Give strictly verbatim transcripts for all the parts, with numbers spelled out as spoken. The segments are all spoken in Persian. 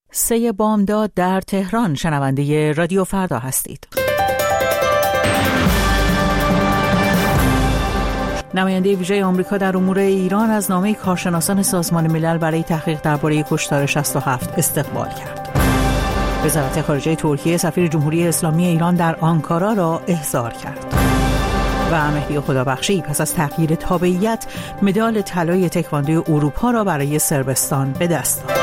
سه بامداد در تهران. شنونده رادیو فردا هستید. نماینده ویژه آمریکا در امور ایران از نامه کارشناسان سازمان ملل برای تحقیق درباره کشتار شصت و هفت استقبال کرد. وزارت خارجه ترکیه سفیر جمهوری اسلامی ایران در آنکارا را احضار کرد. و مهدی خدابخشی پس از تغییر تابعیت مدال طلای تکواندو اروپا را برای صربستان به دست داد.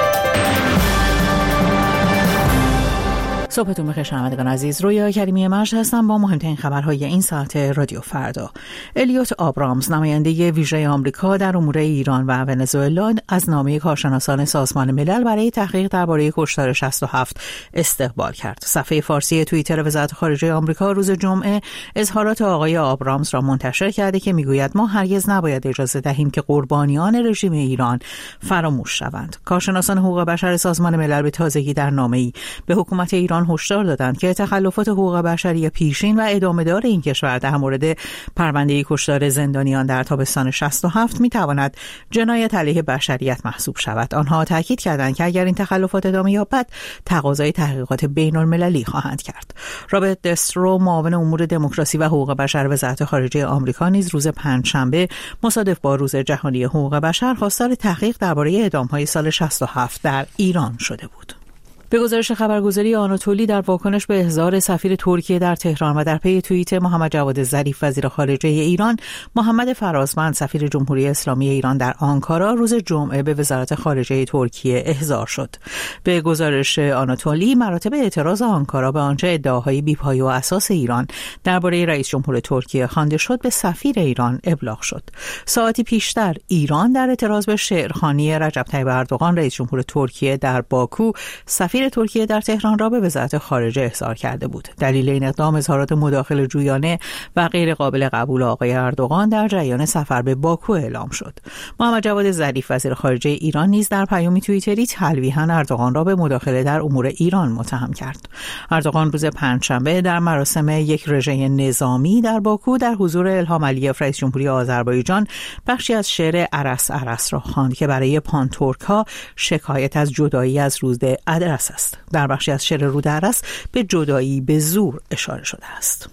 صبحتون بخیر شنوندگان عزیز. رویا کریمی مجد هستم با مهمترین خبرهای این ساعت رادیو فردا. الیوت آبرامز نماینده ویژه آمریکا در امور ایران و ونزوئلا از نامه کارشناسان سازمان ملل برای تحقیق درباره کشتار شصت و هفت استقبال کرد. صفحه فارسی توییتر وزارت خارجه آمریکا روز جمعه اظهارات آقای آبرامز را منتشر کرده که میگوید ما هرگز نباید اجازه دهیم که قربانیان رژیم ایران فراموش شوند. کارشناسان حقوق بشر سازمان ملل به تازگی در نامه‌ای به حکومت ایران هشدار دادند که تخلفات حقوق بشری پیشین و ادامه‌دار این کشور در مورد پرونده کشتار زندانیان در تابستان شصت و هفت می‌تواند جنایت علیه بشریت محسوب شود. آنها تاکید کردند که اگر این تخلفات ادامه یابد، تقاضای تحقیقات بین‌المللی خواهند کرد. رابرت دسترو معاون امور دموکراسی و حقوق بشر وزارت خارجه آمریکا نیز روز پنجشنبه مصادف با روز جهانی حقوق بشر خواستار تحقیق درباره اعدام‌های سال شصت و هفت در ایران شده بود. به گزارش خبرگزاری آناتولی در واکنش به احضار سفیر ترکیه در تهران و در پی توییت محمد جواد ظریف وزیر خارجه ایران، محمد فرازمند سفیر جمهوری اسلامی ایران در آنکارا روز جمعه به وزارت خارجه ترکیه احضار شد. به گزارش آناتولی مراتب اعتراض آنکارا به آنچه ادعاهای بی‌پایه و اساس ایران درباره رئیس جمهور ترکیه خوانده شد به سفیر ایران ابلاغ شد. ساعتی پیشتر ایران در اعتراض به شعرخوانی رجب طیب اردوغان رئیس جمهور ترکیه در باکو سفیر ترکیه در تهران را به وزارت خارجه احضار کرده بود. دلیل این اقدام اظهارات مداخله جویانه و غیر قابل قبول آقای اردوغان در جریان سفر به باکو اعلام شد. محمد جواد ظریف وزیر خارجه ایران نیز در پیامی توییتری تلویحاً اردوغان را به مداخله در امور ایران متهم کرد. اردوغان روز پنجشنبه در مراسم یک رژه نظامی در باکو در حضور الهام علیف رئیس جمهوری آذربایجان بخشی از شعر ارس ارس را خواند که برای پانتورک‌ها شکایت از جدایی از رود ادرس است. در بخشی از شعر رود ارس به جدایی به زور اشاره شده است.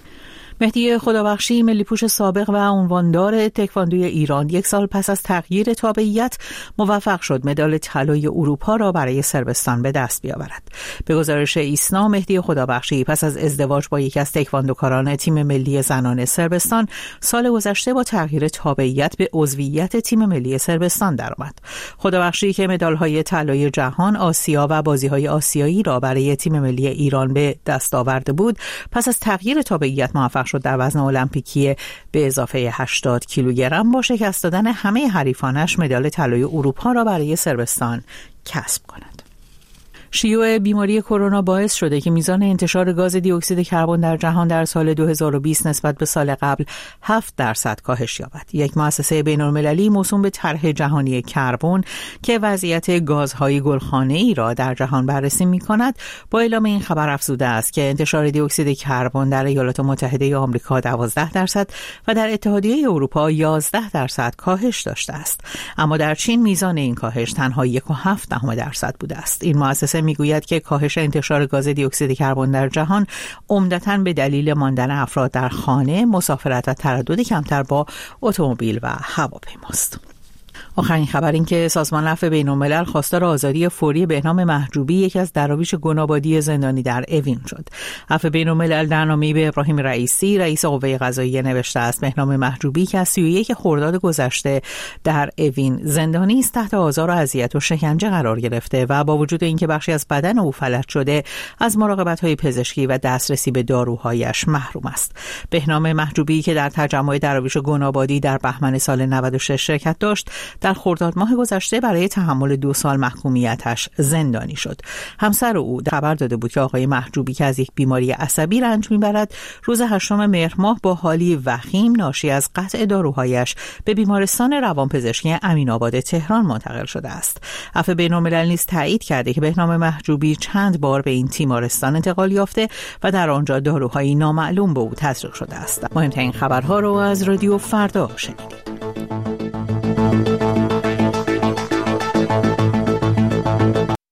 مهدی خدابخشی ملی‌پوش سابق و عنواندار تکواندوی ایران یک سال پس از تغییر تابعیت موفق شد مدال طلای اروپا را برای صربستان به دست بیاورد. به گزارش ایسنا، مهدی خدابخشی پس از ازدواج با یکی از تکواندوکاران تیم ملی زنان صربستان سال گذشته با تغییر تابعیت به عضویت تیم ملی صربستان درآمد. خدابخشی که مدال‌های طلای جهان، آسیا و بازی‌های آسیایی را برای تیم ملی ایران به دست آورده بود، پس از تغییر تابعیت موفق شد در وزن المپیکی به اضافه هشتاد کیلوگرم با شکست دادن همه حریفانش مدال طلای اروپا را برای صربستان کسب کند. شیوع بیماری کرونا باعث شده که میزان انتشار گاز دی اکسید کربن در جهان در سال دو هزار و بیست نسبت به سال قبل هفت درصد کاهش یابد. یک مؤسسه بین‌المللی موسوم به طرح جهانی کربن که وضعیت گازهای گلخانه‌ای را در جهان بررسی می‌کند، با اعلام این خبر افزوده است که انتشار دی اکسید کربن در ایالات متحده آمریکا دوازده درصد و در اتحادیه اروپا یازده درصد کاهش داشته است. اما در چین میزان این کاهش تنها یک و هفت دهم درصد بوده است. این مؤسسه میگوید که کاهش انتشار گاز دی اکسید کربن در جهان عمدتاً به دلیل ماندن افراد در خانه، مسافرت و تردد کمتر با اتومبیل و هواپیماست. آخرین خبر این که سازمان عفو بین‌الملل خواستار آزادی فوری بهنام محجوبی، یکی از دراویش گنابادی زندانی در اوین شد. عفو بین‌الملل در نامه‌ای به ابراهیم رئیسی، رئیس قوه قضاییه نوشته است بهنام محجوبی که از سی و یک خرداد گذشته در اوین زندانی است، تحت آزار و اذیت و شکنجه قرار گرفته و با وجود اینکه بخشی از بدن او فلج شده، از مراقبت‌های پزشکی و دسترسی به داروهایش محروم است. بهنام محجوبی که در تجمع دراویش گنابادی در بهمن سال نود و شش شرکت داشت، در خرداد ماه گذشته برای تحمل دو سال محکومیتش زندانی شد. همسر او خبر داده بود که آقای محجوبی که از یک بیماری عصبی رنج میبرد، روز هشتم مهر ماه با حالی وخیم ناشی از قطع داروهایش به بیمارستان روانپزشکی امین‌آباد تهران منتقل شده است. عفو بین‌الملل نیز تایید کرده که بهنام محجوبی چند بار به این تیمارستان انتقال یافته و در آنجا داروهایی نامعلوم به او تزریق شده است. مهمترین خبرها رو از رادیو فردا شنیدید.